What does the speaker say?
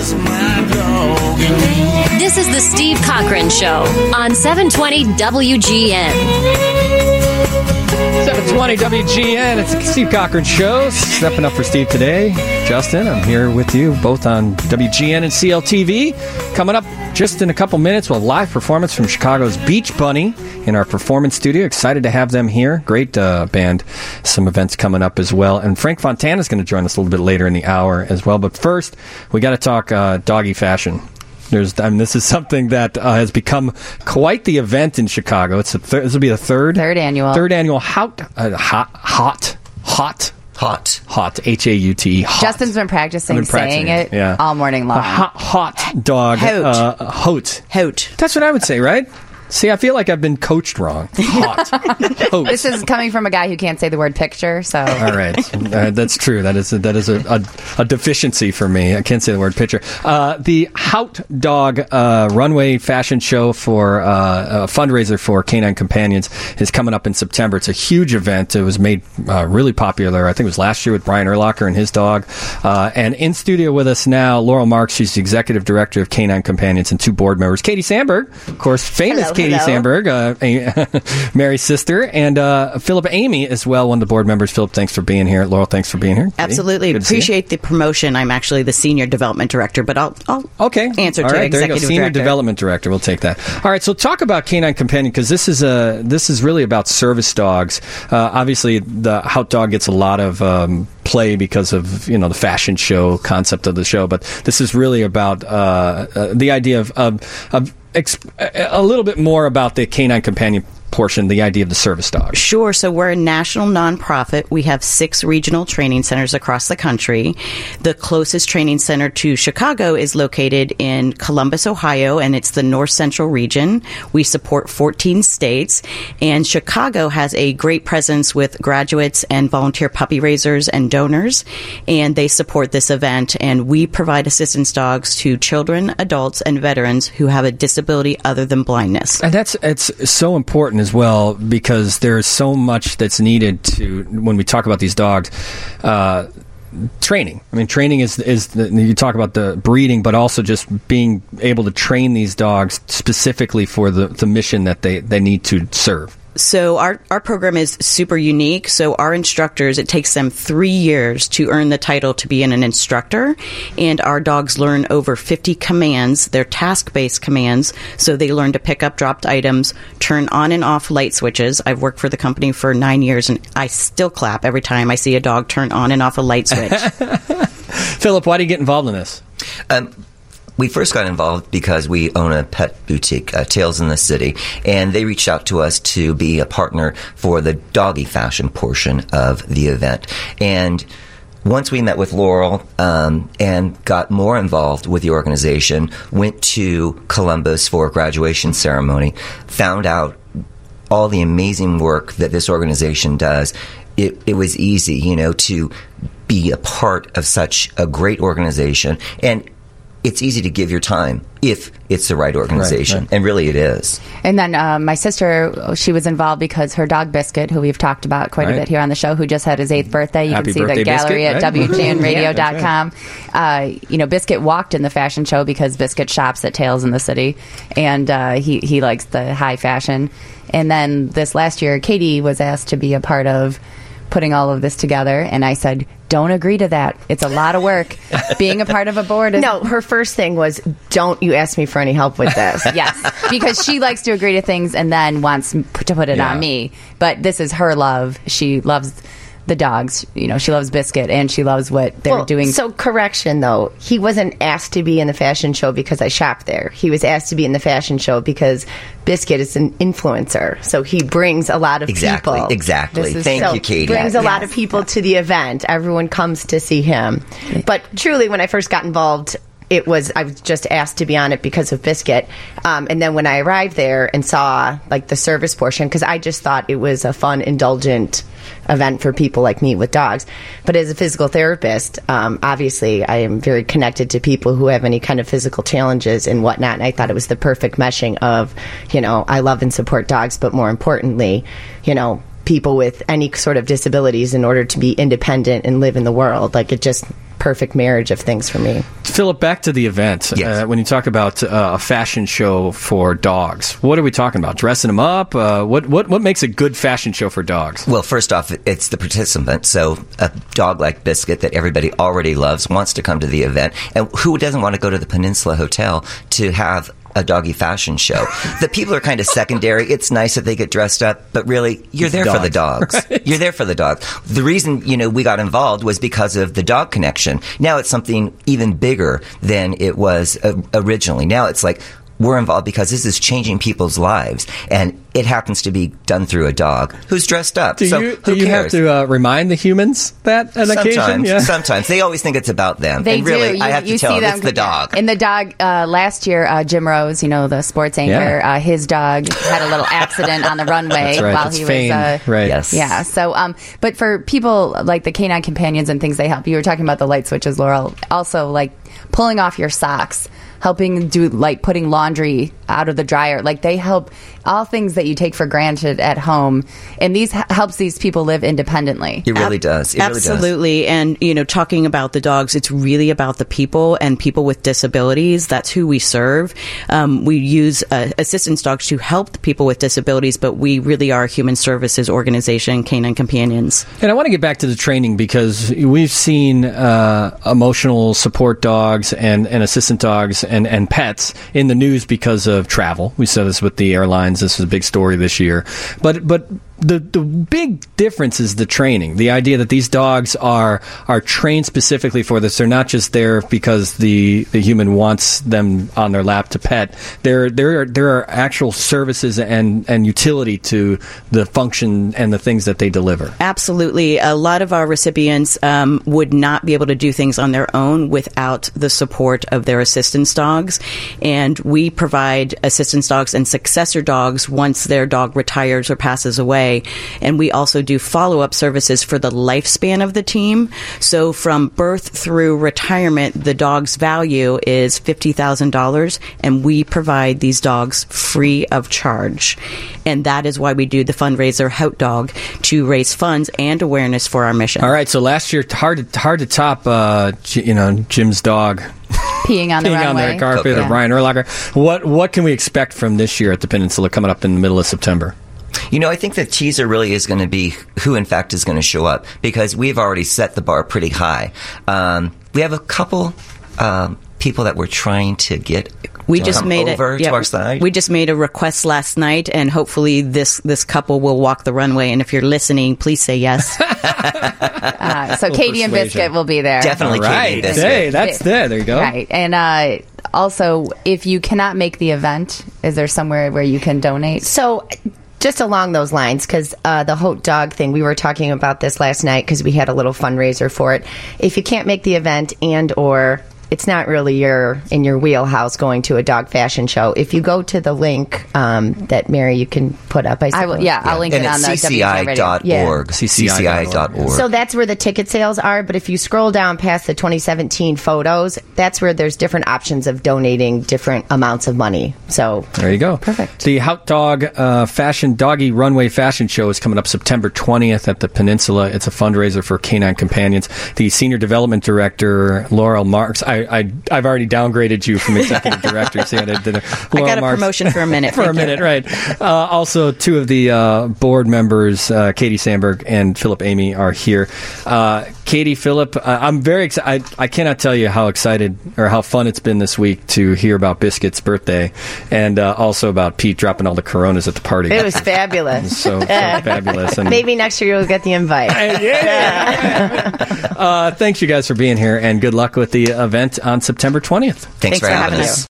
just my dog and me. This is the Steve Cochran Show on 720 WGN. 720 WGN. It's the Steve Cochran Show. Stepping up for Steve today. Justin, I'm here with you both on WGN and CLTV. Coming up just in a couple minutes, we'll have live performance from Chicago's Beach Bunny in our performance studio. Excited to have them here. Great band. Some events coming up as well. And Frank Fontana is going to join us a little bit later in the hour as well. But first, we got to talk doggy fashion. This is something that has become quite the event in Chicago. This will be the third annual hot H-A-U-T. Hot. Justin's been practicing saying it all morning long. Hot dog. Hot. That's what I would say, right? See, I feel like I've been coached wrong. Hot. This is coming from a guy who can't say the word picture, so... All right. That's true. That is a deficiency for me. I can't say the word picture. The Hout Dog runway fashion show for a fundraiser for Canine Companions is coming up in September. It's a huge event. It was made really popular. I think it was last year with Brian Urlacher and his dog. And in studio with us now, Laurel Marks. She's the executive director of Canine Companions, and two board members. Katie Sandberg, of course, famous Katie Sandberg, Mary's sister, and Philip Amy as well, one of the board members. Philip, thanks for being here. Laurel, thanks for being here. Absolutely. Appreciate the promotion. I'm actually the senior development director, but I'll answer to executive director. Senior development director. We'll take that. All right, so talk about Canine Companion, because this is really about service dogs. Obviously, the Hout Dog gets a lot of play because of the fashion show concept of the show, but this is really about the idea of a little bit more about the Canine Companion portion, the idea of the service dog. Sure. So we're a national nonprofit. We have 6 regional training centers across the country. The closest training center to Chicago is located in Columbus, Ohio, and it's the North Central region. We support 14 states, and Chicago has a great presence with graduates and volunteer puppy raisers and donors, and they support this event, and we provide assistance dogs to children, adults, and veterans who have a disability other than blindness. And it's so important as well, because there's so much that's needed to, when we talk about these dogs, training. I mean, training is you talk about the breeding, but also just being able to train these dogs specifically for the mission that they need to serve. So our program is super unique. So our instructors, it takes them 3 years to earn the title to be an instructor. And our dogs learn over 50 commands. They're task-based commands. So they learn to pick up dropped items, turn on and off light switches. I've worked for the company for 9 years, and I still clap every time I see a dog turn on and off a light switch. Philip, why do you get involved in this? We first got involved because we own a pet boutique, Tails in the City, and they reached out to us to be a partner for the doggy fashion portion of the event. And once we met with Laurel and got more involved with the organization, went to Columbus for a graduation ceremony, found out all the amazing work that this organization does, it was easy, to be a part of such a great organization. And it's easy to give your time if it's the right organization, right. And really it is. And then my sister, she was involved because her dog Biscuit, who we've talked about quite a bit here on the show, who just had his 8th birthday. You Happy can see the gallery Biscuit, at WGNradio.com. Right. Biscuit walked in the fashion show because Biscuit shops at Tails in the City, and he likes the high fashion. And then this last year, Katie was asked to be a part of putting all of this together, and I said, don't agree to that. It's a lot of work. Being a part of a board is... No, her first thing was, don't you ask me for any help with this. Yes, because she likes to agree to things and then wants to put it on me. But this is her love. She loves the dogs. She loves Biscuit, and she loves what they're doing. So, correction, though. He wasn't asked to be in the fashion show because I shop there. He was asked to be in the fashion show because Biscuit is an influencer. So, he brings a lot of people. Exactly. Thank you, Katie. Brings a lot of people to the event. Everyone comes to see him. But truly, when I first got involved, I was just asked to be on it because of Biscuit. And then when I arrived there and saw the service portion, because I just thought it was a fun, indulgent event for people like me with dogs. But as a physical therapist, obviously I am very connected to people who have any kind of physical challenges and whatnot. And I thought it was the perfect meshing of, I love and support dogs, but more importantly, people with any sort of disabilities in order to be independent and live in the world. It just perfect marriage of things for me. Philip, back to the event. Yes. When you talk about a fashion show for dogs, what are we talking about? Dressing them up? What makes a good fashion show for dogs? Well, first off, it's the participant. So a dog like Biscuit that everybody already loves wants to come to the event. And who doesn't want to go to the Peninsula Hotel to have a doggy fashion show? The people are kind of secondary. It's nice that they get dressed up, but really, you're there for the dogs. Right. You're there for the dogs. The reason, we got involved was because of the dog connection. Now it's something even bigger than it was originally. Now it's like, we're involved because this is changing people's lives, and it happens to be done through a dog who's dressed up. Do you have to remind the humans that on occasion? Yeah. Sometimes. They always think it's about them. They and really, do. I have to tell them it's the dog. And the dog, last year, Jim Rose, the sports anchor, his dog had a little accident on the runway while he was... right. Yes. Yeah. So, but for people like the Canine Companions and things they help, you were talking about the light switches, Laurel, also like pulling off your socks, helping do like putting laundry out of the dryer. Like they help all things that you take for granted at home, and these helps these people live independently. It really does. It Absolutely. Really does. And, talking about the dogs, it's really about the people and people with disabilities. That's who we serve. We use assistance dogs to help the people with disabilities, but we really are a human services organization, Canine Companions. And I want to get back to the training because we've seen emotional support dogs and assistant dogs and pets in the news because of travel. We saw this with the airlines. This was a big story this year. But the big difference is the training. The idea that these dogs are trained specifically for this. They're not just there because the human wants them on their lap to pet. There are actual services and utility to the function and the things that they deliver. Absolutely. A lot of our recipients would not be able to do things on their own without the support of their assistance dogs. And we provide assistance dogs and successor dogs once their dog retires or passes away. And we also do follow-up services for the lifespan of the team. So from birth through retirement, the dog's value is $50,000, and we provide these dogs free of charge. And that is why we do the fundraiser Hout Dog, to raise funds and awareness for our mission. All right, so last year, hard to top, Jim's dog peeing on the runway. The carpet of Brian Urlacher. What can we expect from this year at the Peninsula coming up in the middle of September? I think the teaser really is going to be who, in fact, is going to show up, because we've already set the bar pretty high. We have a couple people that we're trying to get to our side. We just made a request last night, and hopefully this couple will walk the runway. And if you're listening, please say yes. So Katie and Biscuit will be there. Definitely Katie and Biscuit. Hey, that's there. There you go. Right. And also, if you cannot make the event, is there somewhere where you can donate? So just along those lines, because the Hout Dog thing, we were talking about this last night because we had a little fundraiser for it. If you can't make the event or it's not really in your wheelhouse going to a dog fashion show, if you go to the link that Mary, you can put up, I suppose. I'll link it on the CCI.org. CCI.org. So that's where the ticket sales are, but if you scroll down past the 2017 photos, that's where there's different options of donating different amounts of money. So there you go. Perfect. The Hout Dog Doggy Runway Fashion Show is coming up September 20th at the Peninsula. It's a fundraiser for Canine Companions. The Senior Development Director, Laurel Marks, I've already downgraded you from executive director. See how they did it. I got a promotion for a minute. For a minute, right. Also, two of the board members, Katie Sandberg and Philip Amy, are here. Katie, Philip, I'm very excited. I cannot tell you how excited or how fun it's been this week to hear about Biscuit's birthday, and also about Pete dropping all the Coronas at the party. It was fabulous. so fabulous. And maybe next year you'll get the invite. Thanks, you guys, for being here, and good luck with the event on September 20th. Thanks for having us.